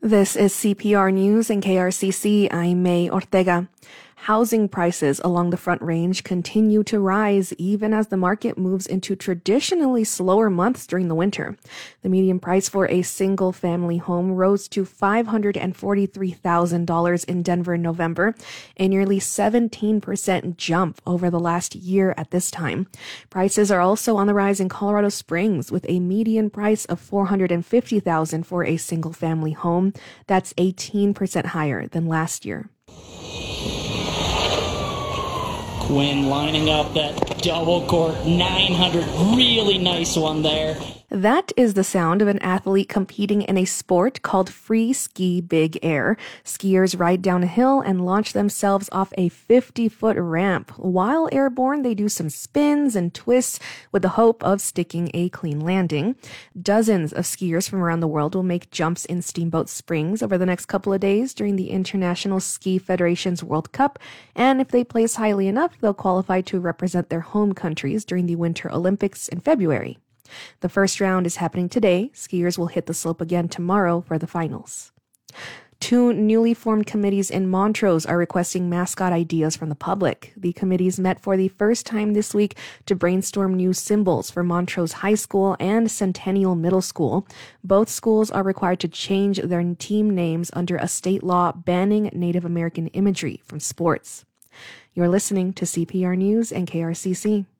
This is CPR News and KRCC. I'm May Ortega. Housing prices along the Front Range continue to rise even as the market moves into traditionally slower months during the winter. The median price for a single-family home rose to $543,000 in Denver in November, a nearly 17% jump over the last year at this time. Prices are also on the rise in Colorado Springs, with a median price of $450,000 for a single-family home. That's 18% higher than last year. Quinn lining up that double court 900. Really nice one there. That is the sound of an athlete competing in a sport called Free Ski Big Air. Skiers ride down a hill and launch themselves off a 50-foot ramp. While airborne, they do some spins and twists with the hope of sticking a clean landing. Dozens of skiers from around the world will make jumps in Steamboat Springs over the next couple of days during the International Ski Federation's World Cup. And if they place highly enough, they'll qualify to represent their home countries during the Winter Olympics in February. The first round is happening today. Skiers will hit the slope again tomorrow for the finals. Two newly formed committees in Montrose are requesting mascot ideas from the public. The committees met for the first time this week to brainstorm new symbols for Montrose High School and Centennial Middle School. Both schools are required to change their team names under a state law banning Native American imagery from sports. You're listening to CPR News and KRCC.